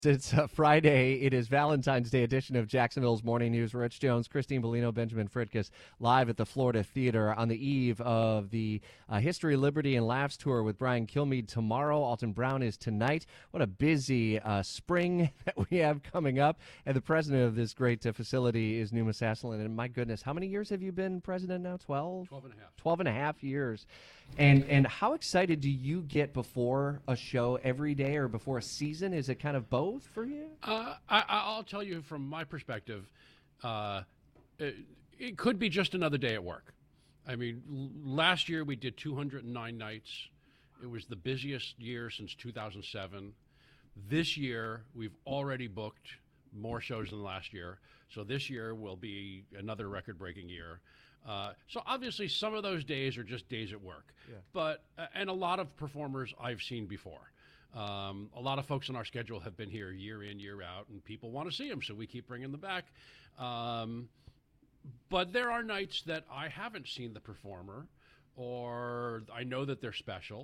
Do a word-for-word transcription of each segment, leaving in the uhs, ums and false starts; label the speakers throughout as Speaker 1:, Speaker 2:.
Speaker 1: It's uh, Friday. It is Valentine's Day edition of Jacksonville's Morning News. Rich Jones, Christine Bellino, Benjamin Fritkus, live at the Florida Theater on the eve of the uh, History, Liberty, and Laughs tour with Brian Kilmeade tomorrow. Alton Brown is tonight. What a busy uh, spring that we have coming up. And the president of this great uh, facility is Numa Sasselin. And my goodness, how many years have you been president now? Twelve?
Speaker 2: Twelve and a half.
Speaker 1: Twelve and a half years. And and how excited do you get before a show every day or before a season? Is it kind of both for you?
Speaker 2: Uh, I, I'll tell you from my perspective, uh, it, it could be just another day at work. I mean, l- last year we did two hundred nine nights. It was the busiest year since two thousand seven. This year we've already booked more shows than last year. So this year will be another record-breaking year. Uh, so obviously some of those days are just days at work,
Speaker 1: Yeah.
Speaker 2: but uh, and a lot of performers I've seen before. Um, a lot of folks on our schedule have been here year in, year out, and people want to see them, so we keep bringing them back. Um, but there are nights that I haven't seen the performer, or I know that they're special.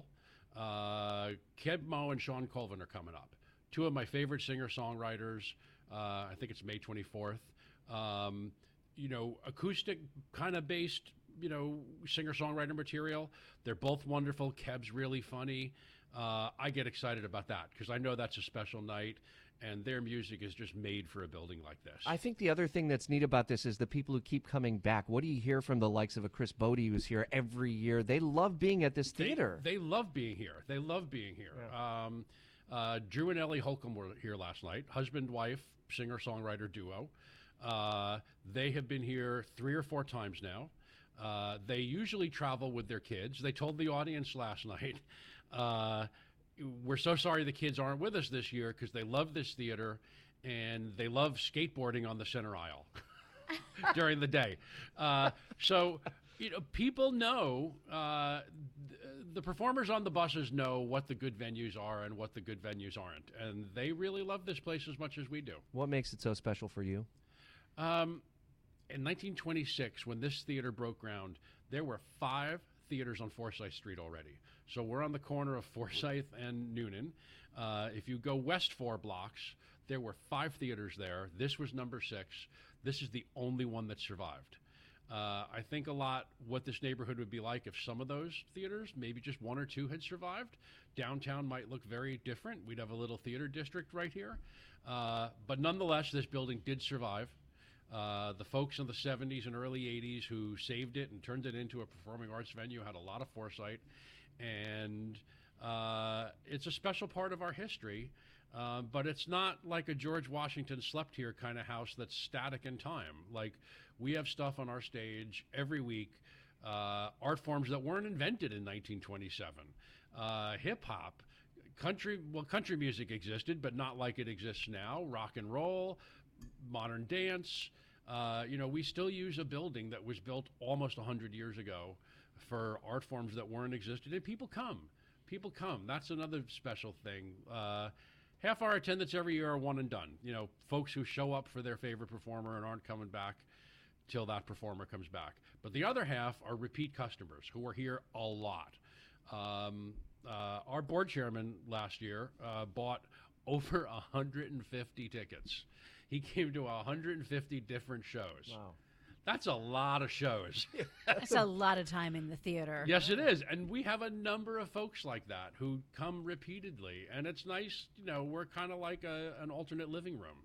Speaker 2: Uh, Keb Mo and Sean Colvin are coming up. Two of my favorite singer-songwriters. Uh, I think it's May twenty-fourth. Um, you know, acoustic kind of based, you know, singer-songwriter material. They're both wonderful. Keb's really funny. Uh, I get excited about that because I know that's a special night, and their music is just made for a building like this.
Speaker 1: I think the other thing that's neat about this is the people who keep coming back. What do you hear from the likes of a Chris Bodie who's here every year? They love being at this theater.
Speaker 2: They, they love being here. They love being here. Yeah. Um, uh, Drew and Ellie Holcomb were here last night, husband-wife, singer-songwriter duo. Uh, they have been here three or four times now. Uh, they usually travel with their kids. They told the audience last night, uh, we're so sorry the kids aren't with us this year because they love this theater and they love skateboarding on the center aisle during the day. Uh, so, you know, people know, uh, th- the performers on the buses know what the good venues are and what the good venues aren't. And they really love this place as much as we do.
Speaker 1: What makes it so special for you?
Speaker 2: Um, in nineteen twenty-six, when this theater broke ground, there were five theaters on Forsyth Street already. So we're on the corner of Forsyth and Noonan. Uh, if you go west four blocks, there were five theaters there. This was number six. This is the only one that survived. Uh, I think a lot what this neighborhood would be like if some of those theaters, maybe just one or two, had survived. Downtown might look very different. We'd have a little theater district right here. Uh, but nonetheless, this building did survive. Uh, the folks in the seventies and early eighties who saved it and turned it into a performing arts venue had a lot of foresight. And uh, it's a special part of our history. Uh, but it's not like a George Washington slept here kind of house that's static in time. Like, we have stuff on our stage every week, uh, art forms that weren't invented in nineteen twenty-seven. Uh, hip-hop, country, well, country music existed, but not like it exists now. Rock and roll, modern dance. Uh, you know, we still use a building that was built almost one hundred years ago for art forms that weren't existed, and people come. People come. That's another special thing. Uh, half our attendance every year are one and done. You know, folks who show up for their favorite performer and aren't coming back till that performer comes back. But the other half are repeat customers who are here a lot. Um, uh, our board chairman last year uh, bought over one hundred fifty tickets. He came to one hundred fifty different shows.
Speaker 1: Wow.
Speaker 2: That's a lot of shows.
Speaker 3: That's a lot of time in the theater.
Speaker 2: Yes, it is. And we have a number of folks like that who come repeatedly. And it's nice, you know, we're kind of like a, an alternate living room.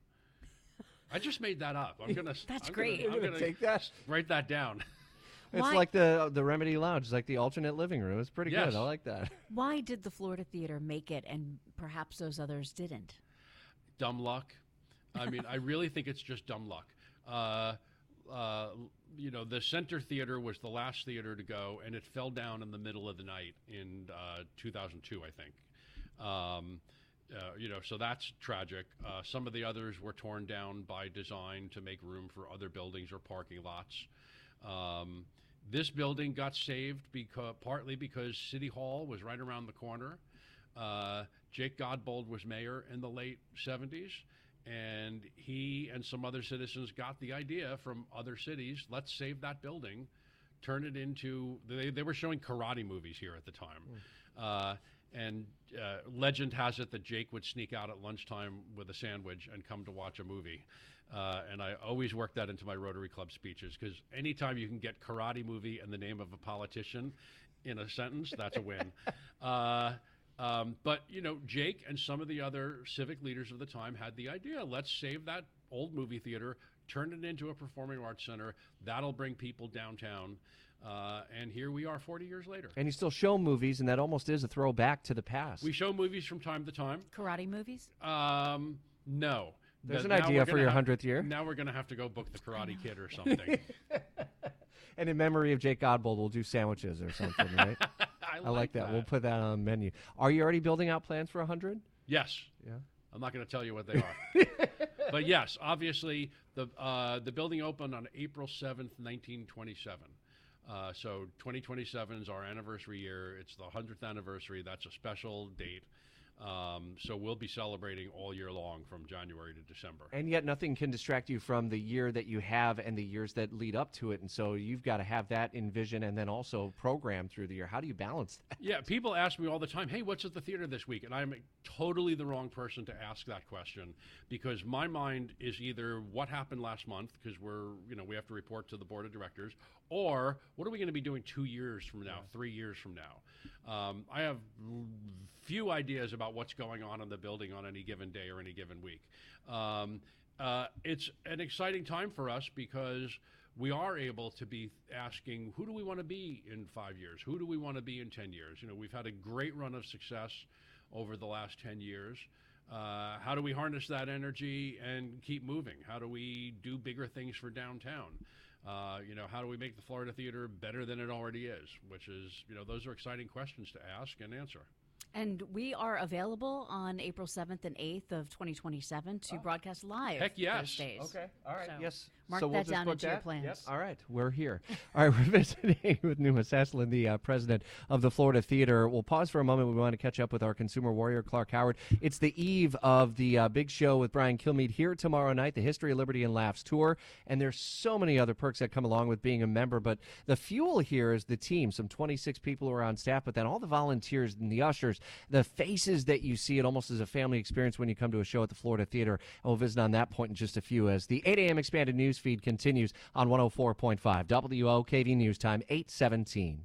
Speaker 2: I just made that up. I'm gonna.
Speaker 3: That's
Speaker 2: I'm
Speaker 3: great.
Speaker 2: Gonna, I'm
Speaker 1: You're
Speaker 2: gonna
Speaker 1: take that?
Speaker 2: Write that down.
Speaker 1: It's
Speaker 3: Why-
Speaker 1: like the the Remedy Lounge. It's like the alternate living room. It's pretty
Speaker 2: Yes.
Speaker 1: good. I like that.
Speaker 3: Why did the Florida Theater make it and perhaps those others didn't?
Speaker 2: Dumb luck. I mean, I really think it's just dumb luck. Uh, uh, you know, the Center Theater was the last theater to go, and it fell down in the middle of the night in uh, two thousand two, I think. Um, uh, you know, so that's tragic. Uh, some of the others were torn down by design to make room for other buildings or parking lots. Um, this building got saved because, partly because City Hall was right around the corner. Uh, Jake Godbold was mayor in the late seventies. And he and some other citizens got the idea from other cities, let's save that building, turn it into, they, they were showing karate movies here at the time. Mm. Uh, and uh, legend has it that Jake would sneak out at lunchtime with a sandwich and come to watch a movie. Uh, and I always work that into my Rotary Club speeches, because anytime you can get karate movie and the name of a politician in a sentence, that's a win. uh, um, but, you know, Jake and some of the other civic leaders of the time had the idea, let's save that old movie theater, turn it into a performing arts center. That'll bring people downtown. Uh, and here we are forty years later.
Speaker 1: And you still show movies, and that almost is a throwback to the past.
Speaker 2: We show movies from time to time.
Speaker 3: Karate movies?
Speaker 2: Um, no.
Speaker 1: There's
Speaker 2: But
Speaker 1: an
Speaker 2: now
Speaker 1: idea
Speaker 2: we're
Speaker 1: for
Speaker 2: gonna
Speaker 1: your
Speaker 2: have-
Speaker 1: hundredth year.
Speaker 2: Now we're going to have to go book the Karate Kid or something.
Speaker 1: And in memory of Jake Godbold, we'll do sandwiches or something, right?
Speaker 2: I,
Speaker 1: I like that. We'll put that on the menu. Are you already building out plans for one hundred?
Speaker 2: Yes.
Speaker 1: Yeah.
Speaker 2: I'm not going to tell you what they are. But yes, obviously, the uh, the building opened on April seventh, nineteen twenty-seven. Uh, so twenty twenty-seven is our anniversary year. It's the hundredth anniversary. That's a special date. Um, so we'll be celebrating all year long from January to December.
Speaker 1: And yet nothing can distract you from the year that you have and the years that lead up to it. And so you've got to have that in vision and then also program through the year. How do you balance that?
Speaker 2: Yeah, people ask me all the time, hey, what's at the theater this week? And I'm totally the wrong person to ask that question, because my mind is either what happened last month, because we're, you know, we have to report to the board of directors, or what are we going to be doing two years from now, three years from now? Um, I have few ideas about what's going on in the building on any given day or any given week. Um, uh, it's an exciting time for us because we are able to be asking, who do we want to be in five years? Who do we want to be in ten years? You know, we've had a great run of success over the last ten years. Uh, how do we harness that energy and keep moving? How do we do bigger things for downtown? Uh, you know, how do we make the Florida Theater better than it already is? Which is, you know, those are exciting questions to ask and answer.
Speaker 3: And we are available on April seventh and eighth of twenty twenty-seven to broadcast live.
Speaker 2: Heck yes.
Speaker 3: Those days.
Speaker 1: Okay. All right.
Speaker 3: So
Speaker 1: yes.
Speaker 3: mark
Speaker 1: so we'll
Speaker 3: that
Speaker 1: just
Speaker 3: down
Speaker 1: put
Speaker 3: into your
Speaker 1: that.
Speaker 3: plans.
Speaker 1: Yep. All right. We're here. All right. We're visiting with Numa Sasslin, the uh, president of the Florida Theater. We'll pause for a moment. We want to catch up with our consumer warrior, Clark Howard. It's the eve of the uh, big show with Brian Kilmeade here tomorrow night, the History, Liberty, and Laughs Tour. And there's so many other perks that come along with being a member. But the fuel here is the team, some twenty-six people who are on staff, but then all the volunteers and the ushers, the faces that you see it almost as a family experience when you come to a show at the Florida Theater. And we'll visit on that point in just a few as the eight a.m. expanded news feed continues on one oh four point five W O K V News Time, eight seventeen.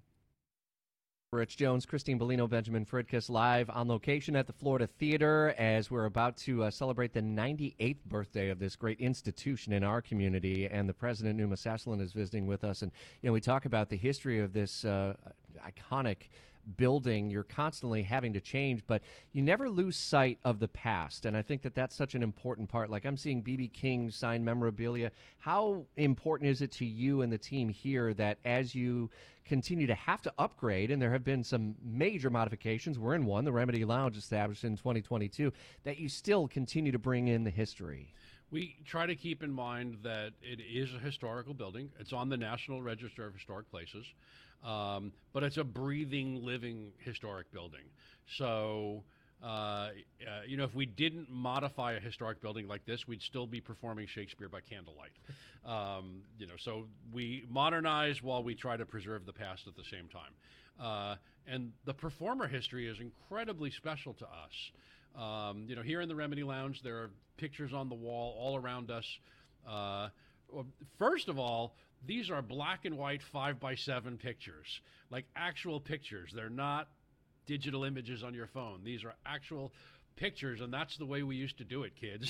Speaker 1: Rich Jones, Christine Bellino, Benjamin Fridkiss live on location at the Florida Theater as we're about to uh, celebrate the ninety-eighth birthday of this great institution in our community. And the president, Numa Sasslin, is visiting with us. And, you know, we talk about the history of this uh, iconic building. You're constantly having to change, but you never lose sight of the past. And I think that that's such an important part. Like I'm seeing B B King sign memorabilia. How important is it to you and the team here that as you continue to have to upgrade, and there have been some major modifications, we're in one, the Remedy Lounge established in twenty twenty-two, that you still continue to bring in the history?
Speaker 2: We try to keep in mind that it is a historical building. It's on the National Register of Historic Places, um, but it's a breathing, living historic building. So, uh, uh, you know, if we didn't modify a historic building like this, we'd still be performing Shakespeare by candlelight. Um, you know, so we modernize while we try to preserve the past at the same time. Uh, and the performer history is incredibly special to us. Um, you know, here in the Remedy Lounge, there are pictures on the wall all around us. Uh, well, first of all, these are black and white five by seven pictures, like actual pictures. They're not digital images on your phone. These are actual pictures, and that's the way we used to do it, kids.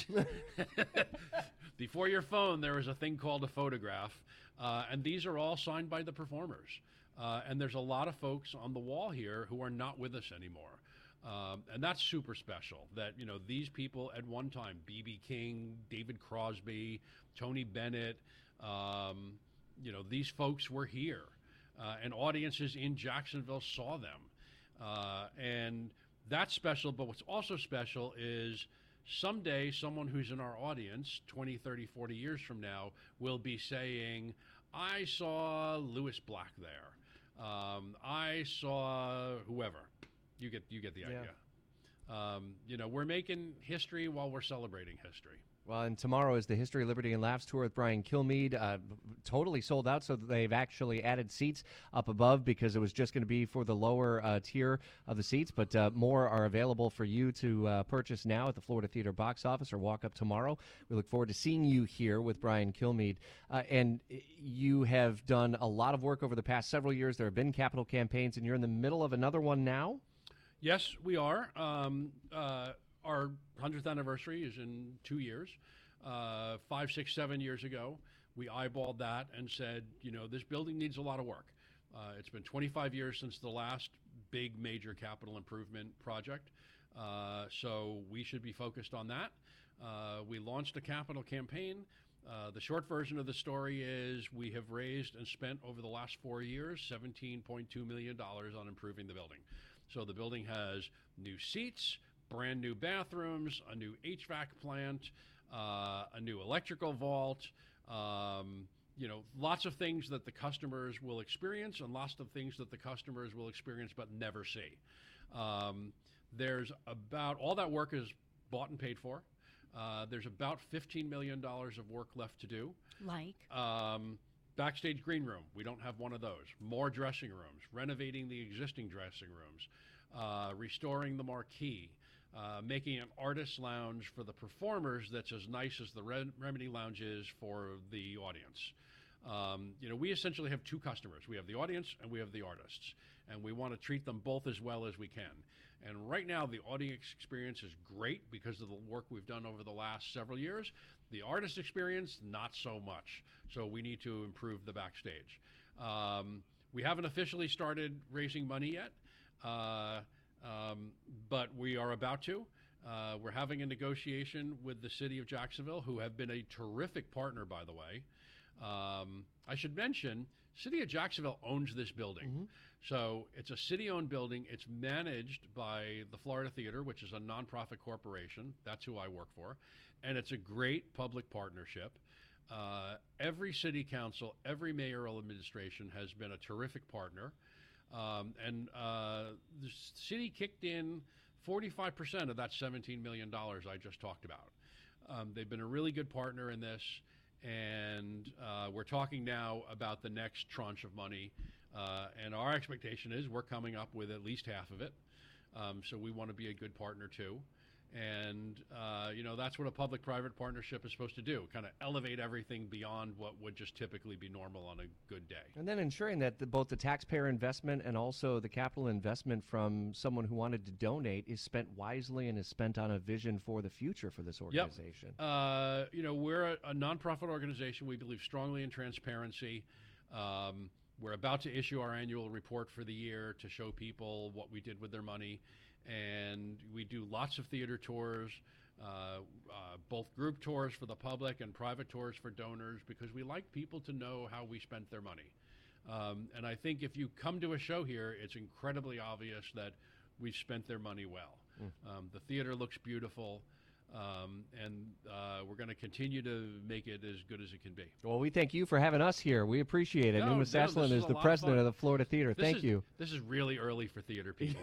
Speaker 2: Before your phone, there was a thing called a photograph, uh, and these are all signed by the performers. Uh, and there's a lot of folks on the wall here who are not with us anymore. Um, and that's super special that, you know, these people at one time, B B King, David Crosby, Tony Bennett, um, you know, these folks were here. Uh, and audiences in Jacksonville saw them. Uh, and that's special. But what's also special is someday someone who's in our audience, twenty, thirty, forty years from now, will be saying, I saw Lewis Black there. Um, I saw whoever. You get you get the idea. Um, you know, we're making history while we're celebrating history.
Speaker 1: Well, and tomorrow is the History, Liberty, and Laughs tour with Brian Kilmeade. Uh, totally sold out, so they've actually added seats up above because it was just going to be for the lower uh, tier of the seats. But uh, more are available for you to uh, purchase now at the Florida Theater box office or walk up tomorrow. We look forward to seeing you here with Brian Kilmeade. Uh, and you have done a lot of work over the past several years. There have been capital campaigns, and you're in the middle of another one now?
Speaker 2: Yes, we are. Um, uh, Our hundredth anniversary is in two years. Uh, five, six, seven years ago, we eyeballed that and said, you know, this building needs a lot of work. Uh, it's been twenty-five years since the last big major capital improvement project, uh, so we should be focused on that. Uh, we launched a capital campaign. Uh, the short version of the story is we have raised and spent over the last four years seventeen point two million dollars on improving the building. So the building has new seats, brand new bathrooms, a new H V A C plant, uh, a new electrical vault, um, you know, lots of things that the customers will experience and lots of things that the customers will experience but never see. Um, there's about, all that work is bought and paid for. Uh, there's about fifteen million dollars of work left to do.
Speaker 3: Like?
Speaker 2: Um, backstage green room, we don't have one of those. More dressing rooms, renovating the existing dressing rooms, uh, restoring the marquee, uh, making an artist lounge for the performers that's as nice as the Re- Remedy Lounge is for the audience. Um, you know, we essentially have two customers. We have the audience and we have the artists, and we want to treat them both as well as we can. And right now, the audience experience is great because of the work we've done over the last several years. The artist experience, not so much. So we need to improve the backstage. Um, we haven't officially started raising money yet, uh, um, but we are about to. Uh, we're having a negotiation with the city of Jacksonville, who have been a terrific partner, by the way. Um, I should mention, City of Jacksonville owns this building. Mm-hmm. So it's a city-owned building. It's managed by the Florida Theater, which is a nonprofit corporation. That's who I work for. And it's a great public partnership. Uh, every city council, every mayoral administration has been a terrific partner. Um, and uh, the city kicked in forty-five percent of that seventeen million dollars I just talked about. Um, they've been a really good partner in this. And uh, we're talking now about the next tranche of money. Uh, and our expectation is we're coming up with at least half of it. Um, so we want to be a good partner too. And, uh, you know, that's what a public-private partnership is supposed to do, kind of elevate everything beyond what would just typically be normal on a good day.
Speaker 1: And then ensuring that the, both the taxpayer investment and also the capital investment from someone who wanted to donate is spent wisely and is spent on a vision for the future for this organization.
Speaker 2: Yep. Uh, you know, we're a, a nonprofit organization. We believe strongly in transparency. Um, we're about to issue our annual report for the year to show people what we did with their money. And we do lots of theater tours, uh, uh, both group tours for the public and private tours for donors, because we like people to know how we spent their money. Um, and I think if you come to a show here, it's incredibly obvious that we've spent their money well. Mm. Um, the theater looks beautiful. Um, and uh, we're going to continue to make it as good as it can be.
Speaker 1: Well, we thank you for having us here. We appreciate it.
Speaker 2: No,
Speaker 1: Numa
Speaker 2: no,
Speaker 1: Saslin is
Speaker 2: is
Speaker 1: the president of the Florida Theater.
Speaker 2: This
Speaker 1: Thank
Speaker 2: is,
Speaker 1: you.
Speaker 2: This is really early for theater people.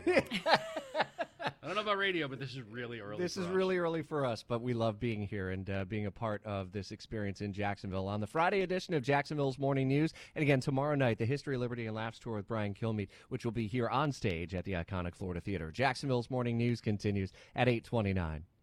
Speaker 2: I don't know about radio, but this is really early
Speaker 1: This
Speaker 2: for
Speaker 1: is
Speaker 2: us.
Speaker 1: really early for us, but we love being here and uh, being a part of this experience in Jacksonville on the Friday edition of Jacksonville's Morning News. And again, tomorrow night, the History, Liberty, and Laughs tour with Brian Kilmeade, which will be here on stage at the iconic Florida Theater. Jacksonville's Morning News continues at eight twenty-nine.